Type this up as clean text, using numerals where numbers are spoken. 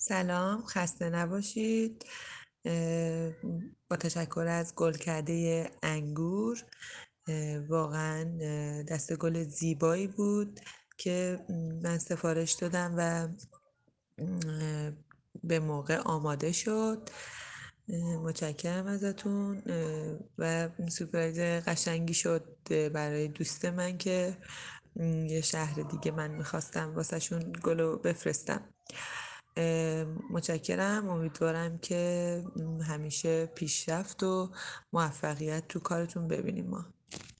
سلام، خسته نباشید. با تشکر از گلکده انگور. واقعا دسته گل زیبایی بود که من سفارش دادم و اه، به موقع آماده شد. متشکرم ازتون و سورپرایز قشنگی شد برای دوست من که یه شهر دیگه من میخواستم واسهشون گلو بفرستم. متشکرم، امیدوارم که همیشه پیشرفت و موفقیت تو کارتون ببینیم ما.